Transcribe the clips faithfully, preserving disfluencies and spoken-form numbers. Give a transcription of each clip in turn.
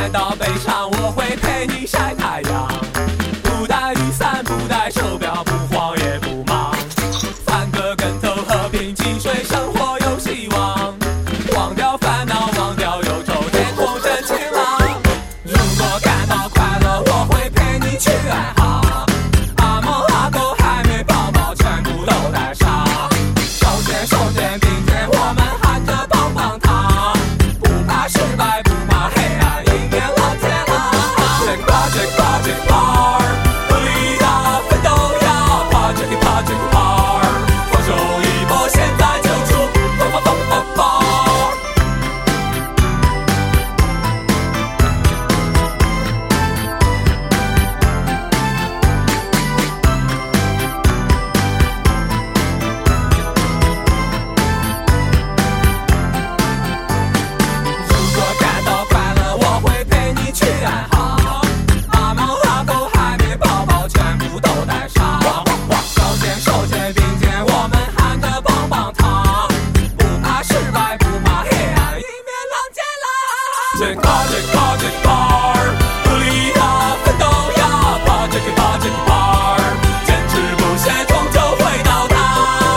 感到悲伤，我会陪你晒太阳。不带雨伞，不带手表，不慌也不忙，翻个跟头，和平静水，生活有希望。忘掉烦恼，忘掉忧愁，天空真晴朗。如果感到快乐，我会陪你去爱好。阿猫阿狗还没抱抱，全部都带上。手牵手肩并肩，我们喊着棒棒糖。不怕失败，不怕黑暗，迎面老铁郎。这个这个这个 part， 努力呀，奋斗呀，爬这个爬这个 part， 放手一搏，现在就出发发发发发。这个这个这个 part， 努力呀，奋斗呀，爬这个爬这个 part， 坚持不懈，终究会到达。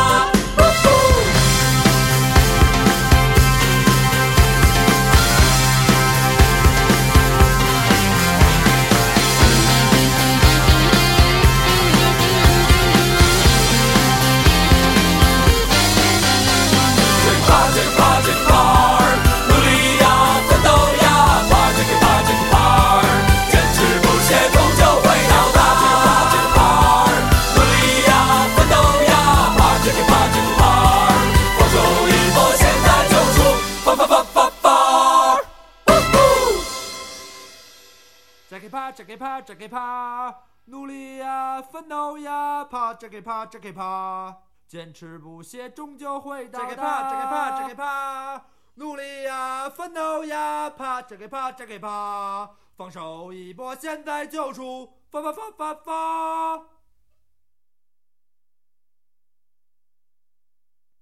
这个这个这个 part。 这个爬，这个爬，这个爬，努力呀，奋斗呀，爬这个爬，这个爬，坚持不懈，终究会到达。这个爬，这个爬，这个爬，努力呀，奋斗呀，爬这个爬，这个爬，放手一搏，现在就出发发发发发。